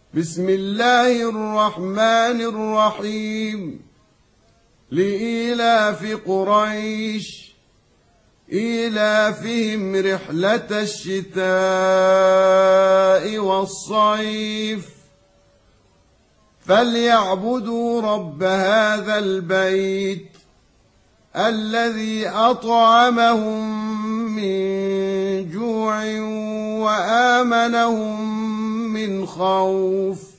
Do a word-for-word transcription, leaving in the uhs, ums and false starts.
بسم الله الرحمن الرحيم لإيلاف قريش إيلافهم رحلة الشتاء والصيف فليعبدوا رب هذا البيت الذي أطعمهم من جوع وآمنهم من خوف